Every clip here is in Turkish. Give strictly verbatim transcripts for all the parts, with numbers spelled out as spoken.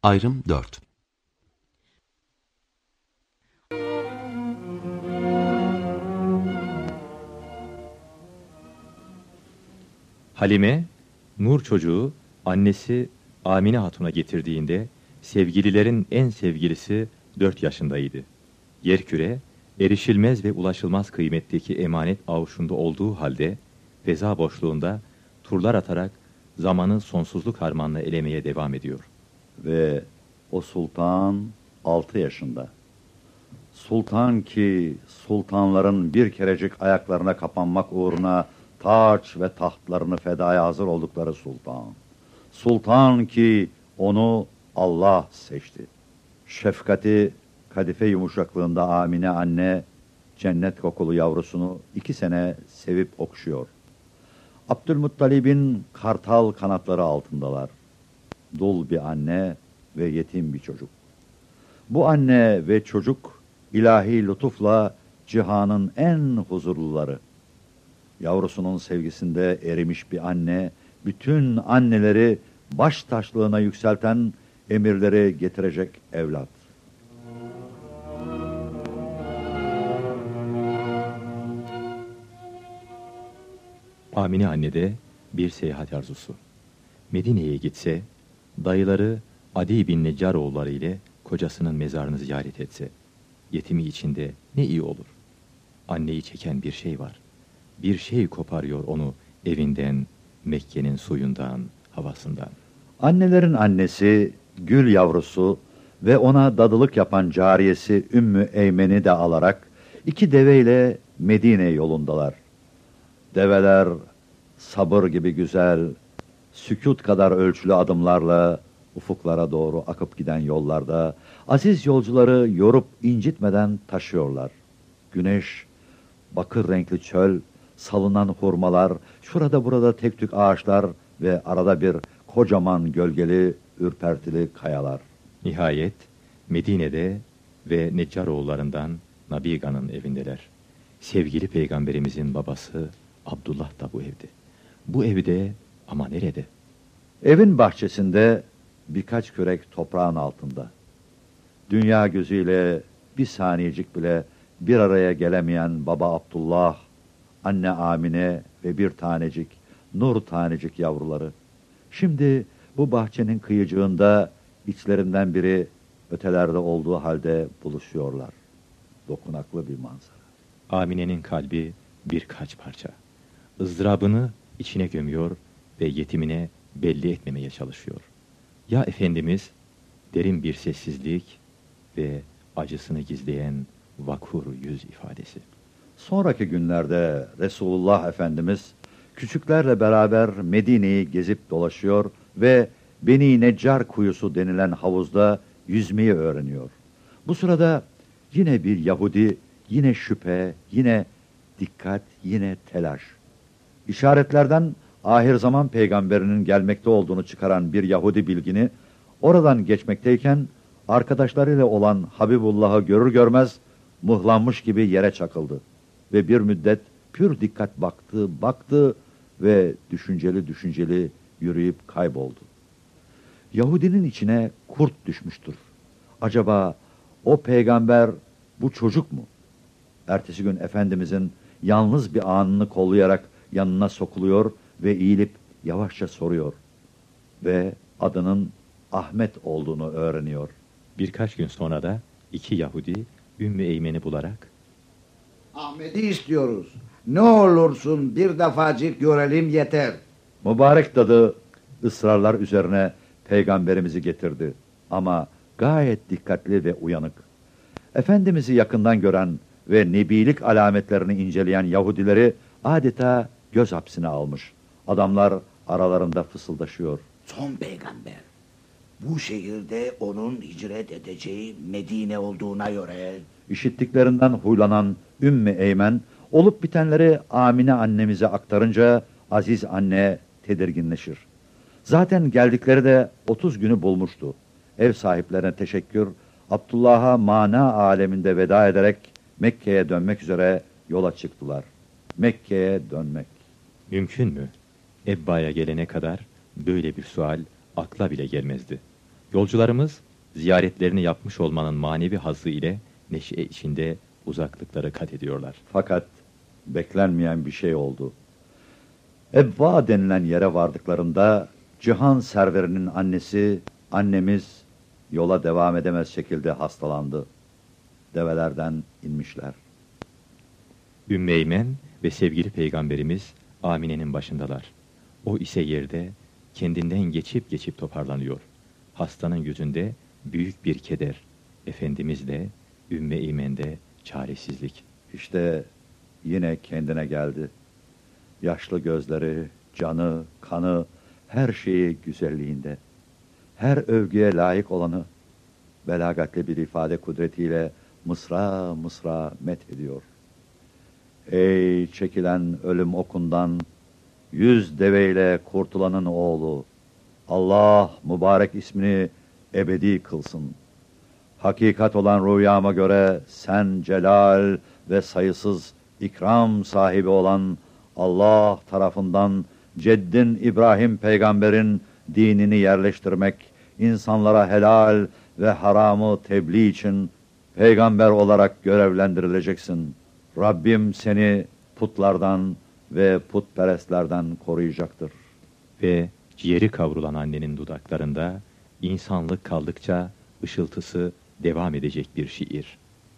Ayrım dört. Halime, Nur çocuğu annesi Amine Hatun'a getirdiğinde sevgililerin en sevgilisi dört yaşındaydı. Yerküre, erişilmez ve ulaşılmaz kıymetteki emanet avuçunda olduğu halde feza boşluğunda turlar atarak zamanı sonsuzluk harmanla elemeye devam ediyor. Ve o sultan altı yaşında. Sultan ki sultanların bir kerecik ayaklarına kapanmak uğruna taç ve tahtlarını fedaya hazır oldukları sultan. Sultan ki onu Allah seçti. Şefkati, kadife yumuşaklığında Amine anne cennet kokulu yavrusunu iki sene sevip okşuyor. Abdülmuttalib'in kartal kanatları altındalar. Dul bir anne ve yetim bir çocuk. Bu anne ve çocuk ilahi lütufla cihanın en huzurluları. Yavrusunun sevgisinde erimiş bir anne, bütün anneleri baş taşlığına yükselten emirleri getirecek evlat. Amine annede bir seyahat arzusu. Medine'ye gitse, dayıları Adi bin Neccaroğulları ile kocasının mezarını ziyaret etse, yetimi içinde ne iyi olur. Anneyi çeken bir şey var. Bir şey koparıyor onu evinden, Mekke'nin suyundan, havasından. Annelerin annesi, gül yavrusu ve ona dadılık yapan cariyesi Ümmü Eymen'i de alarak iki deveyle Medine yolundalar. Develer sabır gibi güzel, sükût kadar ölçülü adımlarla ufuklara doğru akıp giden yollarda aziz yolcuları yorup incitmeden taşıyorlar. Güneş, bakır renkli çöl, salınan hurmalar, şurada burada tek tük ağaçlar ve arada bir kocaman gölgeli, ürpertili kayalar. Nihayet Medine'de ve Neccaroğullarından Nabiga'nın evindeler. Sevgili peygamberimizin babası Abdullah da bu evde. Bu evde ama nerede? Evin bahçesinde birkaç kürek toprağın altında. Dünya gözüyle bir saniyecik bile bir araya gelemeyen baba Abdullah, anne Amine ve bir tanecik, nur tanecik yavruları. Şimdi bu bahçenin kıyıcığında içlerinden biri ötelerde olduğu halde buluşuyorlar. Dokunaklı bir manzara. Amine'nin kalbi birkaç parça. ızdırabını içine gömüyor ve yetimine belli etmemeye çalışıyor. Ya Efendimiz derin bir sessizlik ve acısını gizleyen vakur yüz ifadesi. Sonraki günlerde Resulullah Efendimiz küçüklerle beraber Medine'yi gezip dolaşıyor ve Beni Neccar kuyusu denilen havuzda yüzmeyi öğreniyor. Bu sırada yine bir Yahudi, yine şüphe, yine dikkat, yine telaş. İşaretlerden ahir zaman peygamberinin gelmekte olduğunu çıkaran bir Yahudi bilgini oradan geçmekteyken arkadaşlarıyla olan Habibullah'ı görür görmez mıhlanmış gibi yere çakıldı. Ve bir müddet pür dikkat baktı, baktı ve düşünceli düşünceli yürüyüp kayboldu. Yahudinin içine kurt düşmüştür. Acaba o peygamber bu çocuk mu? Ertesi gün Efendimizin yalnız bir anını kollayarak yanına sokuluyor ve eğilip yavaşça soruyor. Ve adının Ahmet olduğunu öğreniyor. Birkaç gün sonra da iki Yahudi Ümmü Eymen'i bularak Ahmet'i istiyoruz. Ne olursun bir defacık görelim yeter. Mübarek dadı ısrarlar üzerine peygamberimizi getirdi. Ama gayet dikkatli ve uyanık. Efendimiz'i yakından gören ve nebilik alametlerini inceleyen Yahudileri adeta göz hapsine almış. Adamlar aralarında fısıldaşıyor. Son peygamber. Bu şehirde onun hicret edeceği Medine olduğuna göre... İşittiklerinden huylanan Ümmü Eymen, olup bitenleri Amine annemize aktarınca aziz anne tedirginleşir. Zaten geldikleri de otuz günü bulmuştu. Ev sahiplerine teşekkür, Abdullah'a mana aleminde veda ederek Mekke'ye dönmek üzere yola çıktılar. Mekke'ye dönmek. mümkün mü? Ebba'ya gelene kadar böyle bir sual akla bile gelmezdi. Yolcularımız ziyaretlerini yapmış olmanın manevi hazzı ile neşe içinde uzaklıkları kat ediyorlar. Fakat beklenmeyen bir şey oldu. Ebva denilen yere vardıklarında cihan serverinin annesi, annemiz yola devam edemez şekilde hastalandı. Develerden inmişler. Ümmü Eymen ve sevgili peygamberimiz Amine'nin başındalar. O ise yerde kendinden geçip geçip toparlanıyor. Hastanın yüzünde büyük bir keder. Efendimiz de Ümmü Eymen'de çaresizlik. İşte yine kendine geldi. Yaşlı gözleri, canı, kanı, her şeyi güzelliğinde. Her övgüye layık olanı belagatli bir ifade kudretiyle mısra mısra methediyor. Ey çekilen ölüm okundan, yüz deveyle kurtulanın oğlu, Allah mübarek ismini ebedi kılsın. Hakikat olan rüyama göre sen celal ve sayısız ikram sahibi olan Allah tarafından ceddin İbrahim peygamberin dinini yerleştirmek, insanlara helal ve haramı tebliğ için peygamber olarak görevlendirileceksin. Rabbim seni putlardan ve putperestlerden koruyacaktır. Ve ciğeri kavrulan annenin dudaklarında insanlık kaldıkça ışıltısı devam edecek bir şiir.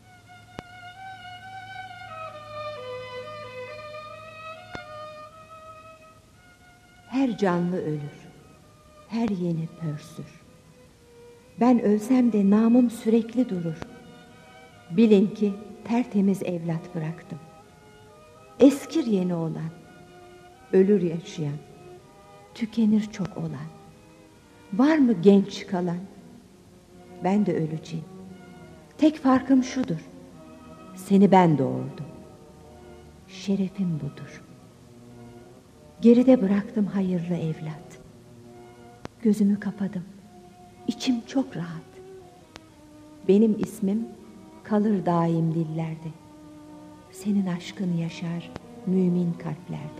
Her canlı ölür, her yeni pörsür. Ben ölsem de namım sürekli durur. Bilin ki tertemiz evlat bıraktım. Eskir yeni olan, ölür yaşayan, tükenir çok olan. Var mı genç kalan? Ben de öleceğim. Tek farkım şudur: seni ben doğurdum. Şerefim budur. Geride bıraktım hayırlı evlat. Gözümü kapadım. İçim çok rahat. Benim ismim kalır daim dillerde. Senin aşkın yaşar mümin kalplerde.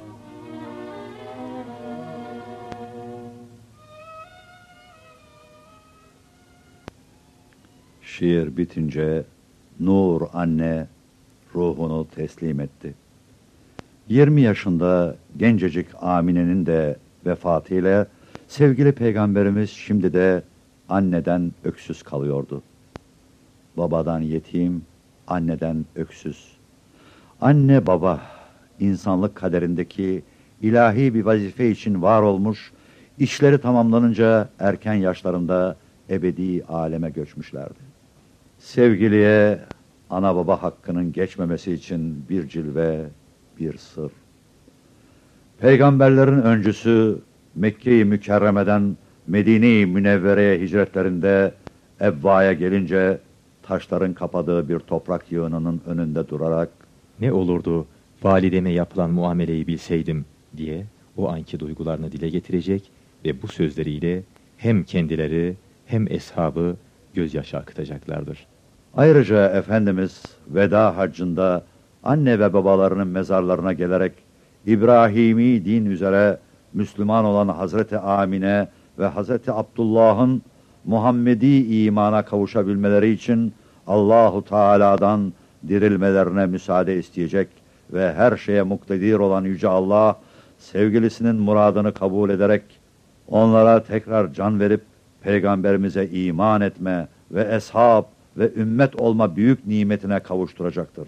Şiir bitince Nur anne ruhunu teslim etti. Yirmi yaşında gencecik Amine'nin de vefatıyla sevgili peygamberimiz şimdi de anneden öksüz kalıyordu. Babadan yetim, anneden öksüz. Anne baba, insanlık kaderindeki ilahi bir vazife için var olmuş, işleri tamamlanınca erken yaşlarında ebedi aleme göçmüşlerdi. Sevgiliye ana baba hakkının geçmemesi için bir cilve, bir sır. Peygamberlerin öncüsü Mekke-i Mükerreme'den Medine-i Münevvere'ye hicretlerinde Ebva'ya gelince taşların kapadığı bir toprak yığınının önünde durarak Ne olurdu valideme yapılan muameleyi bilseydim diye o anki duygularını dile getirecek ve bu sözleriyle hem kendileri hem eshabı gözyaşı akıtacaklardır. ayrıca Efendimiz veda haccında anne ve babalarının mezarlarına gelerek İbrahimi din üzere Müslüman olan Hazreti Amine ve Hazreti Abdullah'ın Muhammedi imana kavuşabilmeleri için Allahu Teala'dan dirilmelerine müsaade isteyecek ve her şeye muktedir olan Yüce Allah sevgilisinin muradını kabul ederek onlara tekrar can verip peygamberimize iman etme ve eshab ve ümmet olma büyük nimetine kavuşturacaktır.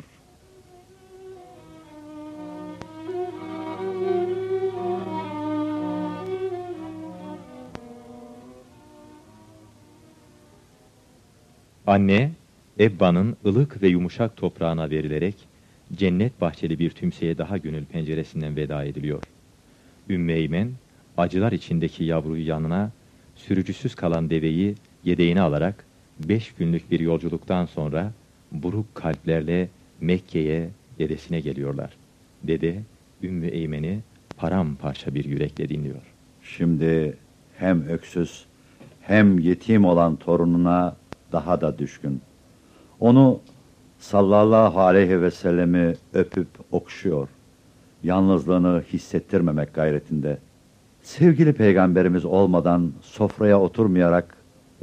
Anne, Ebba'nın ılık ve yumuşak toprağına verilerek cennet bahçeli bir tümseye daha gönül penceresinden veda ediliyor. Ümmü Eymen, acılar içindeki yavruyu yanına, sürücüsüz kalan deveyi yedeğine alarak beş günlük bir yolculuktan sonra buruk kalplerle Mekke'ye dedesine geliyorlar. Dede, Ümmü Eymen'i paramparça bir yürekle dinliyor. Şimdi hem öksüz hem yetim olan torununa daha da düşkün. Onu sallallahu aleyhi ve sellemi öpüp okşuyor. Yalnızlığını hissettirmemek gayretinde. Sevgili peygamberimiz olmadan sofraya oturmayarak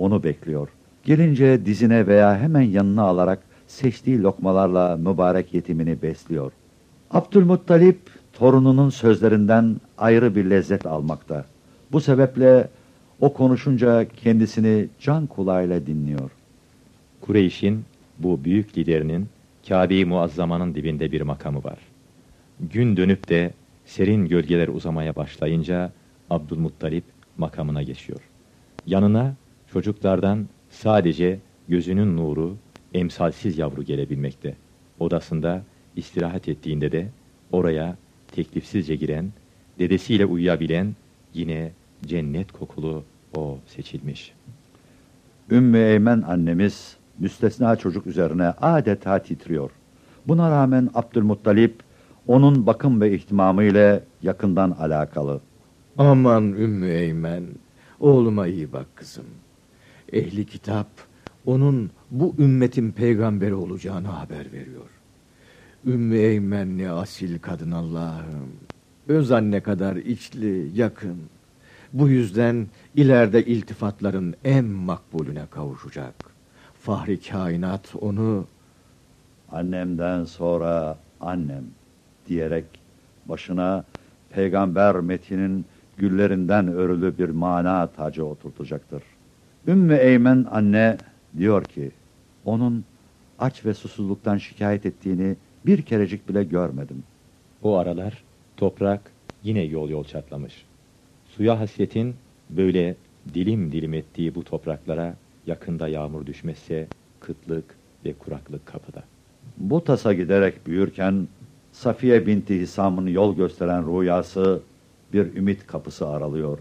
onu bekliyor. Gelince dizine veya hemen yanına alarak seçtiği lokmalarla mübarek yetimini besliyor. Abdülmuttalip torununun sözlerinden ayrı bir lezzet almakta. Bu sebeple o konuşunca kendisini can kulağıyla dinliyor. Kureyş'in bu büyük liderinin Kâbe-i Muazzama'nın dibinde bir makamı var. Gün dönüp de serin gölgeler uzamaya başlayınca Abdülmuttalip makamına geçiyor. Yanına çocuklardan sadece gözünün nuru, emsalsiz yavru gelebilmekte. Odasında istirahat ettiğinde de oraya teklifsizce giren, dedesiyle uyuyabilen, yine cennet kokulu o seçilmiş. Ümmü Eymen annemiz müstesna çocuk üzerine adeta titriyor. Buna rağmen Abdülmuttalip onun bakım ve ihtimamı ile yakından alakalı. Aman Ümmü Eymen, oğluma iyi bak kızım. Ehli kitap onun bu ümmetin peygamberi olacağını haber veriyor. Ümmü Eymen ne asil kadın Allah'ım. Öz anne kadar içli, yakın. Bu yüzden ileride iltifatların en makbulüne kavuşacak. Fahri kainat onu Annemden sonra annem diyerek başına peygamber metinin güllerinden örülü bir mana tacı oturtacaktır. Ümmü Eymen anne diyor ki, onun aç ve susuzluktan şikayet ettiğini bir kerecik bile görmedim. O aralar toprak yine yol yol çatlamış. Suya hasretin böyle dilim dilim ettiği bu topraklara yakında yağmur düşmezse kıtlık ve kuraklık kapıda. Bu tasa giderek büyürken Safiye binti Hisam'ın yol gösteren rüyası bir ümit kapısı aralıyor.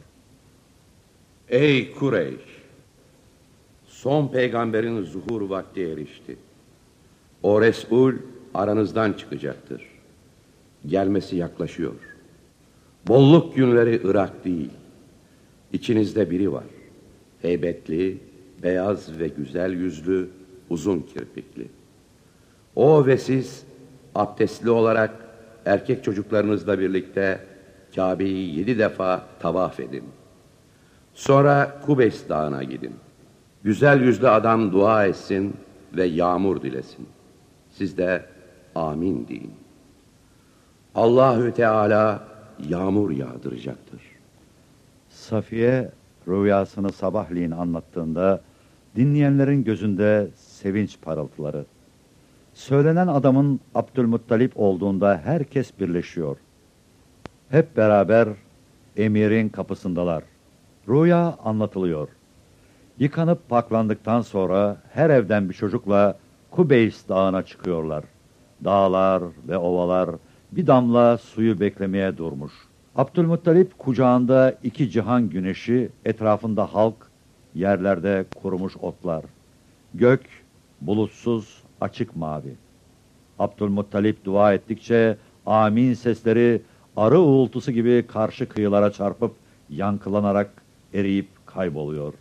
Ey Kureyş! Son peygamberin zuhur vakti erişti. O Resul aranızdan çıkacaktır. Gelmesi yaklaşıyor. Bolluk günleri Irak değil. İçinizde biri var. Heybetli, beyaz ve güzel yüzlü, uzun kirpikli. O ve siz abdestli olarak erkek çocuklarınızla birlikte Kabe'yi yedi defa tavaf edin. Sonra Kubeys Dağı'na gidin. Güzel yüzlü adam dua etsin ve yağmur dilesin. Siz de amin deyin. Allahü Teala yağmur yağdıracaktır. Safiye rüyasını sabahleyin anlattığında dinleyenlerin gözünde sevinç parıltıları. Söylenen adamın Abdülmuttalip olduğunda herkes birleşiyor. Hep beraber emirin kapısındalar. Rüya anlatılıyor. Yıkanıp paklandıktan sonra her evden bir çocukla Kubeys Dağı'na çıkıyorlar. Dağlar ve ovalar bir damla suyu beklemeye durmuş. Abdülmuttalip kucağında iki cihan güneşi, etrafında halk, yerlerde kurumuş otlar. Gök bulutsuz, açık mavi. Abdülmuttalip dua ettikçe amin sesleri arı uğultusu gibi karşı kıyılara çarpıp yankılanarak eriyip kayboluyor.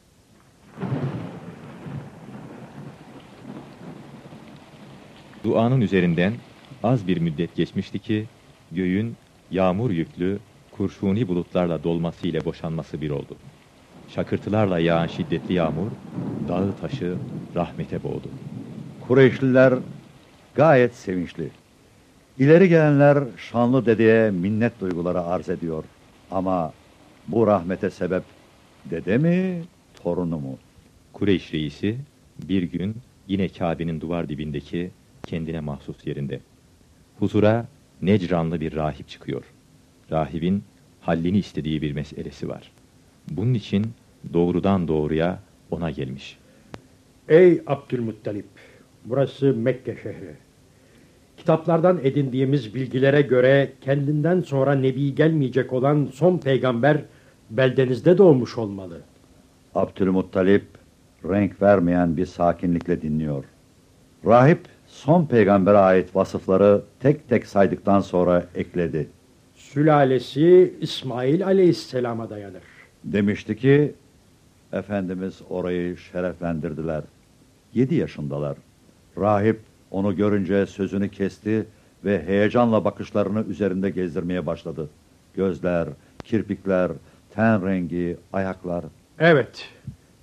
Duanın üzerinden az bir müddet geçmişti ki göğün yağmur yüklü kurşuni bulutlarla dolması ile boşanması bir oldu. Şakırtılarla yağan şiddetli yağmur dağı taşı rahmete boğdu. Kureyşliler gayet sevinçli. İleri gelenler şanlı dedeye minnet duyguları arz ediyor. Ama bu rahmete sebep dede mi, torunu mu? Kureyş reisi bir gün yine Kabe'nin duvar dibindeki kendine mahsus yerinde. Huzura Necranlı bir rahip çıkıyor. Rahibin hallini istediği bir meselesi var. Bunun için doğrudan doğruya ona gelmiş. Ey Abdülmuttalip! Burası Mekke şehri. Kitaplardan edindiğimiz bilgilere göre kendinden sonra nebi gelmeyecek olan son peygamber beldenizde doğmuş olmalı. Abdülmuttalip renk vermeyen bir sakinlikle dinliyor. Rahip son peygambere ait vasıfları tek tek saydıktan sonra ekledi. Sülalesi İsmail aleyhisselama dayanır. Demişti ki, Efendimiz orayı şereflendirdiler. Yedi yaşındalar. Rahip onu görünce sözünü kesti ve heyecanla bakışlarını üzerinde gezdirmeye başladı. Gözler, kirpikler, ten rengi, ayaklar. Evet,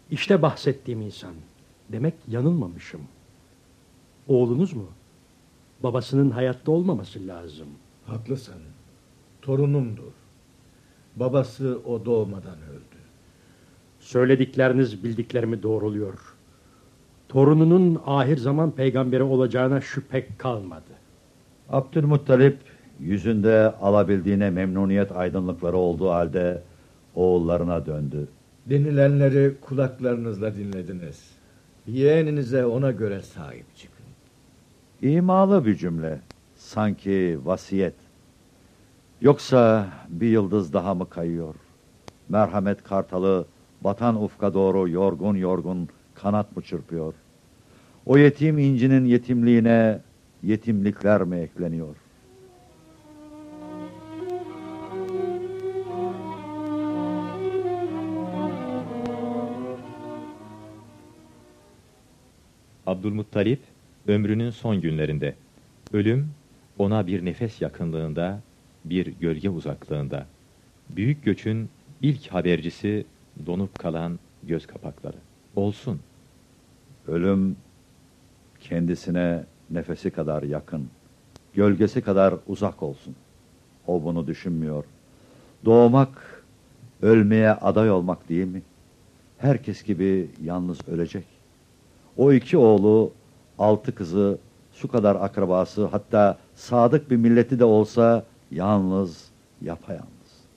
İşte bahsettiğim insan. Demek yanılmamışım. Oğlunuz mu? Babasının hayatta olmaması lazım. Haklısın. Torunumdur. Babası o doğmadan öldü. Söyledikleriniz bildiklerimi doğruluyor. Torununun ahir zaman peygamberi olacağına şüphe kalmadı. Abdülmuttalip yüzünde alabildiğine memnuniyet aydınlıkları olduğu halde oğullarına döndü. Denilenleri kulaklarınızla dinlediniz. Yeğeninize ona göre sahip çıkın. İmalı bir cümle. Sanki vasiyet. Yoksa bir yıldız daha mı kayıyor? Merhamet kartalı batan ufka doğru yorgun yorgun kanat mı çırpıyor? O yetim incinin yetimliğine yetimlikler mi ekleniyor? Abdülmuttalip ömrünün son günlerinde, ölüm ona bir nefes yakınlığında, bir gölge uzaklığında, büyük göçün ilk habercisi donup kalan göz kapakları. Olsun. Ölüm kendisine nefesi kadar yakın, gölgesi kadar uzak olsun. O bunu düşünmüyor. Doğmak, ölmeye aday olmak değil mi? Herkes gibi yalnız ölecek. O iki oğlu, altı kızı, şu kadar akrabası, hatta sadık bir milleti de olsa yalnız, yapayalnız.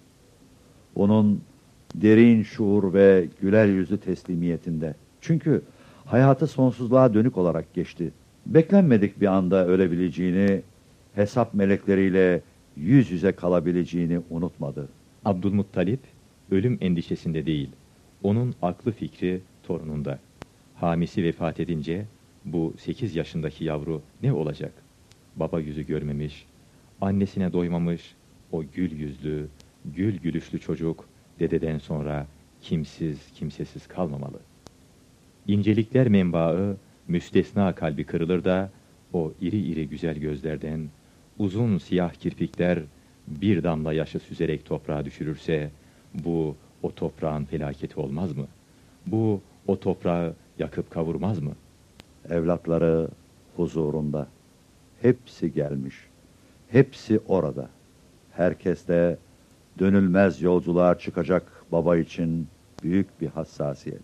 Onun derin şuur ve güler yüzlü teslimiyetinde. Çünkü hayatı sonsuzluğa dönük olarak geçti. Beklenmedik bir anda ölebileceğini, hesap melekleriyle yüz yüze kalabileceğini unutmadı. Abdülmuttalip ölüm endişesinde değil, onun aklı fikri torununda. Hamisi vefat edince bu sekiz yaşındaki yavru ne olacak? Baba yüzü görmemiş, annesine doymamış, o gül yüzlü, gül gülüşlü çocuk dededen sonra kimsiz kimsesiz kalmamalı. İncelikler menbaı müstesna kalbi kırılır da o iri iri güzel gözlerden uzun siyah kirpikler bir damla yaşı süzerek toprağa düşürürse bu o toprağın felaketi olmaz mı? Bu o toprağı yakıp kavurmaz mı? Evlatları huzurunda. Hepsi gelmiş. Hepsi orada. Herkes de dönülmez yolculuğa çıkacak baba için büyük bir hassasiyet.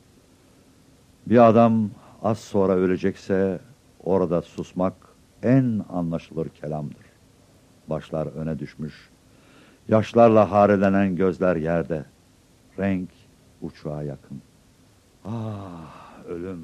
Bir adam az sonra ölecekse orada susmak en anlaşılır kelamdır. Başlar öne düşmüş. Yaşlarla harelenen gözler yerde. Renk uçağa yakın. Ah ölüm.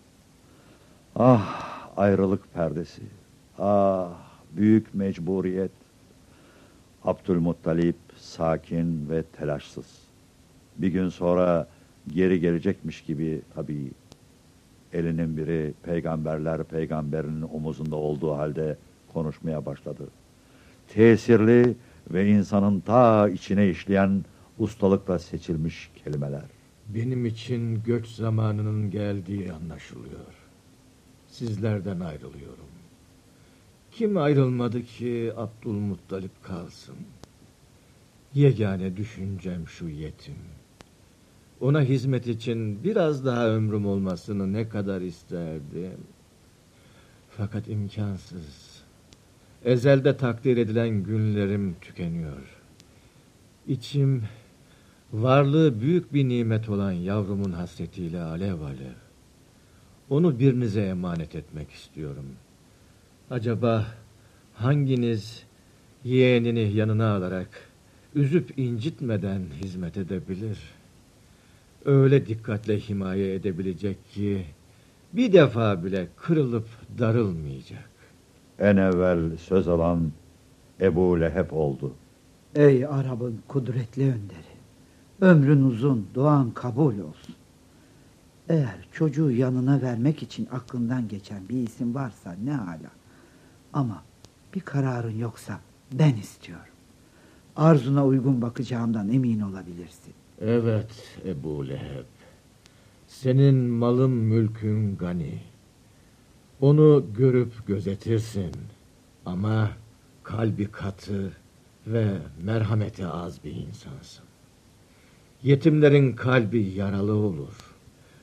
Ah ayrılık perdesi. Ah büyük mecburiyet. Abdülmuttalip sakin ve telaşsız. Bir gün sonra geri gelecekmiş gibi tabii. Elinin biri peygamberler peygamberinin omuzunda olduğu halde konuşmaya başladı. Tesirli ve insanın ta içine işleyen ustalıkla seçilmiş kelimeler. Benim için göç zamanının geldiği anlaşılıyor. Sizlerden ayrılıyorum. Kim ayrılmadı ki Abdülmuttalip kalsın? Yegane düşüncem şu yetim. Ona hizmet için biraz daha ömrüm olmasını ne kadar isterdim. Fakat imkansız. Ezelde takdir edilen günlerim tükeniyor. İçim varlığı büyük bir nimet olan yavrumun hasretiyle alev alev. Onu birinize emanet etmek istiyorum. Acaba hanginiz yeğenini yanına alarak üzüp incitmeden hizmet edebilir? Öyle dikkatle himaye edebilecek ki bir defa bile kırılıp darılmayacak. En evvel söz alan Ebu Leheb oldu. Ey Arap'ın kudretli önderi, ömrün uzun, duan kabul olsun. Eğer çocuğu yanına vermek için aklından geçen bir isim varsa ne hala. Ama bir kararın yoksa ben istiyorum. Arzuna uygun bakacağımdan emin olabilirsin. Evet Ebu Leheb. Senin malın mülkün gani. Onu görüp gözetirsin. Ama kalbi katı ve merhameti az bir insansın. Yetimlerin kalbi yaralı olur.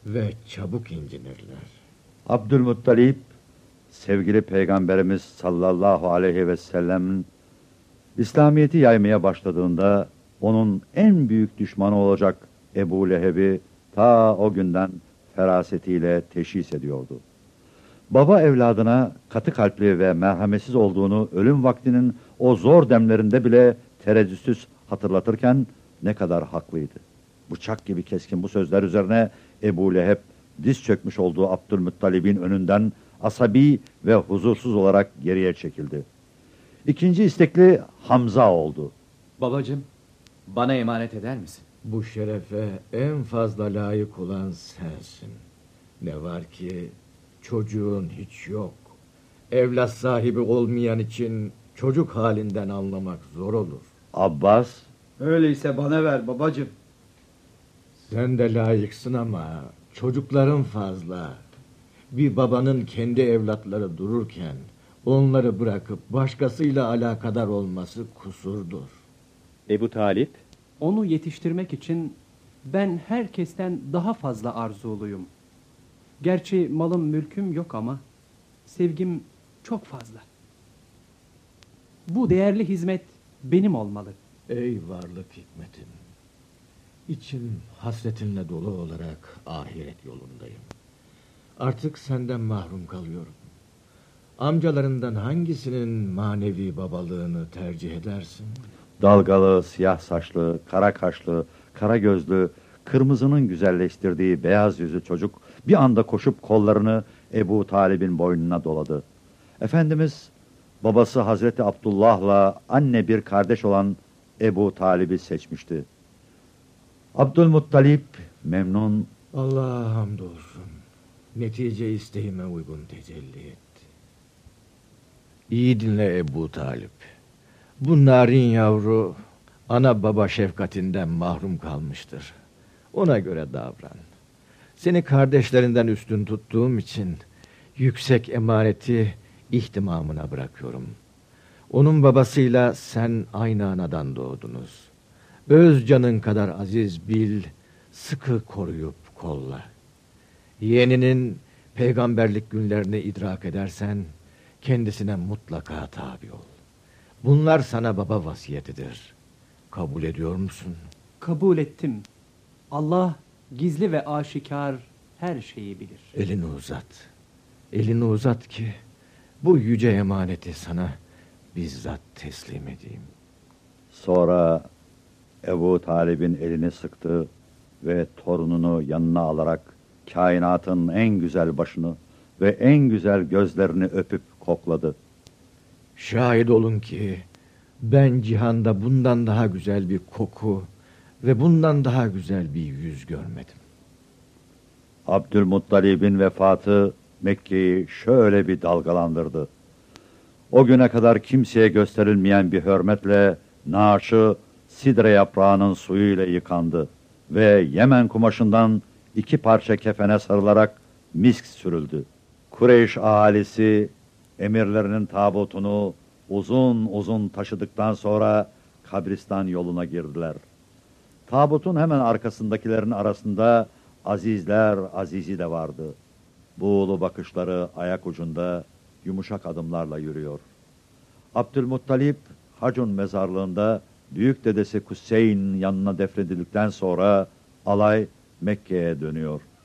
ve çabuk incinirler. Abdülmuttalip, sevgili Peygamberimiz sallallahu aleyhi ve sellem'in İslamiyet'i yaymaya başladığında onun en büyük düşmanı olacak Ebu Leheb'i ta o günden ferasetiyle teşhis ediyordu. Baba evladına katı kalpli ve merhametsiz olduğunu ölüm vaktinin o zor demlerinde bile tereddütsüz hatırlatırken ne kadar haklıydı. Bıçak gibi keskin bu sözler üzerine Ebu Leheb diz çökmüş olduğu Abdülmuttalib'in önünden asabi ve huzursuz olarak geriye çekildi. İkinci istekli Hamza oldu. Babacığım, bana emanet eder misin? Bu şerefe en fazla layık olan sensin. Ne var ki çocuğun hiç yok. Evlat sahibi olmayan için çocuk halinden anlamak zor olur. Abbas, Öyleyse bana ver babacığım. Sen de layıksın ama çocukların fazla. Bir babanın kendi evlatları dururken onları bırakıp başkasıyla alakadar olması kusurdur. Ebu Talip, Onu yetiştirmek için ben herkesten daha fazla arzuluyum. Gerçi malım mülküm yok ama sevgim çok fazla. Bu değerli hizmet benim olmalı. Ey varlık hikmetim! İçim hasretinle dolu olarak ahiret yolundayım. Artık senden mahrum kalıyorum. Amcalarından hangisinin manevi babalığını tercih edersin? dalgalı, siyah saçlı, kara kaşlı, kara gözlü, kırmızının güzelleştirdiği beyaz yüzlü çocuk bir anda koşup kollarını Ebu Talib'in boynuna doladı. Efendimiz, babası Hazreti Abdullah'la anne bir kardeş olan Ebu Talib'i seçmişti. Abdülmuttalip memnun, Allah'a hamdolsun. Netice isteğime uygun tecelli etti. İyi dinle Ebu Talip. Bu narin yavru ana baba şefkatinden mahrum kalmıştır. Ona göre davran. Seni kardeşlerinden üstün tuttuğum için yüksek emaneti ihtimamına bırakıyorum. Onun babasıyla sen aynı anadan doğdunuz. Öz canın kadar aziz bil, sıkı koruyup kolla. Yeğeninin peygamberlik günlerini idrak edersen kendisine mutlaka tabi ol. Bunlar sana baba vasiyetidir. Kabul ediyor musun? Kabul ettim. Allah gizli ve aşikar her şeyi bilir. Elini uzat. Elini uzat ki bu yüce emaneti sana bizzat teslim edeyim. sonra Ebu Talib'in elini sıktı ve torununu yanına alarak kainatın en güzel başını ve en güzel gözlerini öpüp kokladı. Şahit olun ki ben cihanda bundan daha güzel bir koku ve bundan daha güzel bir yüz görmedim. Abdülmuttalib'in vefatı Mekke'yi şöyle bir dalgalandırdı. O güne kadar kimseye gösterilmeyen bir hürmetle naaşı sidre yaprağının suyuyla yıkandı ve Yemen kumaşından iki parça kefene sarılarak misk sürüldü. Kureyş ahalisi emirlerinin tabutunu uzun uzun taşıdıktan sonra kabristan yoluna girdiler. Tabutun hemen arkasındakilerin arasında azizler azizi de vardı. Buğulu bakışları ayak ucunda yumuşak adımlarla yürüyor. Abdülmuttalip Hacun mezarlığında büyük dedesi Kuseyn yanına defnedildikten sonra alay Mekke'ye dönüyor.